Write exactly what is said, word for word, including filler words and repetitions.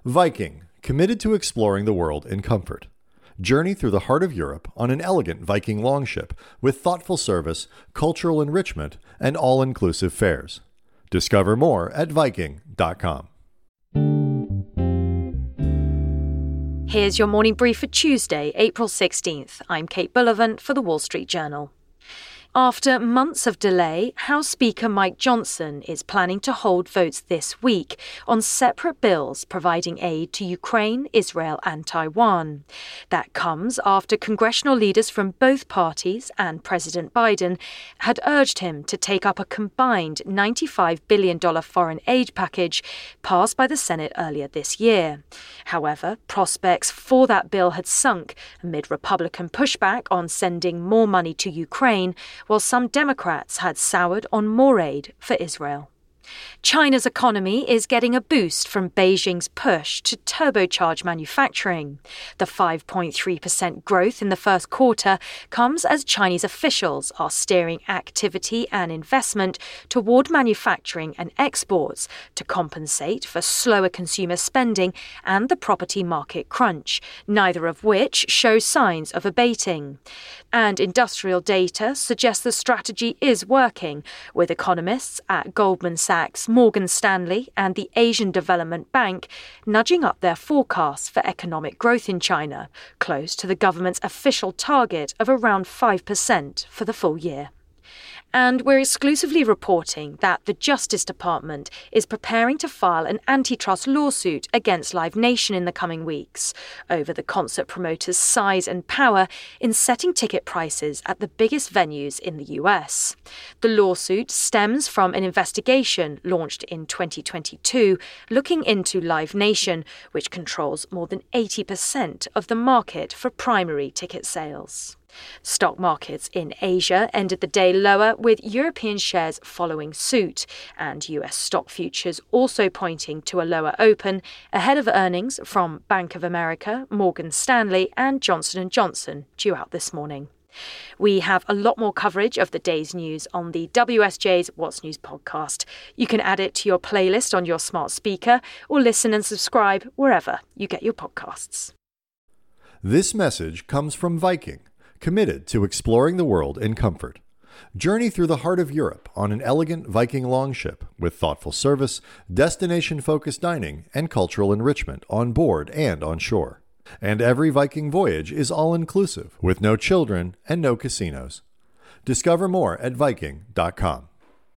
Viking, committed to exploring the world in comfort. Journey through the heart of Europe on an elegant Viking longship with thoughtful service, cultural enrichment, and all-inclusive fares. Discover more at Viking dot com. Here's your morning brief for Tuesday, April sixteenth. I'm Kate Bullivant for The Wall Street Journal. After months of delay, House Speaker Mike Johnson is planning to hold votes this week on separate bills providing aid to Ukraine, Israel and Taiwan. That comes after congressional leaders from both parties and President Biden had urged him to take up a combined ninety-five billion dollars foreign aid package passed by the Senate earlier this year. However, prospects for that bill had sunk amid Republican pushback on sending more money to Ukraine, while some Democrats had soured on more aid for Israel. China's economy is getting a boost from Beijing's push to turbocharge manufacturing. The five point three percent growth in the first quarter comes as Chinese officials are steering activity and investment toward manufacturing and exports to compensate for slower consumer spending and the property market crunch, neither of which show signs of abating. And industrial data suggests the strategy is working, with economists at Goldman Sachs, Morgan Stanley and the Asian Development Bank nudging up their forecasts for economic growth in China, close to the government's official target of around five percent for the full year. And we're exclusively reporting that the Justice Department is preparing to file an antitrust lawsuit against Live Nation in the coming weeks over the concert promoter's size and power in setting ticket prices at the biggest venues in the U S. The lawsuit stems from an investigation launched in twenty twenty-two looking into Live Nation, which controls more than eighty percent of the market for primary ticket sales. Stock markets in Asia ended the day lower, with European shares following suit, and U S stock futures also pointing to a lower open ahead of earnings from Bank of America, Morgan Stanley and Johnson and Johnson due out this morning. We have a lot more coverage of the day's news on the W S J's What's News podcast. You can add it to your playlist on your smart speaker or listen and subscribe wherever you get your podcasts. This message comes from Viking, committed to exploring the world in comfort. Journey through the heart of Europe on an elegant Viking longship with thoughtful service, destination-focused dining, and cultural enrichment on board and on shore. And every Viking voyage is all-inclusive, with no children and no casinos. Discover more at Viking dot com.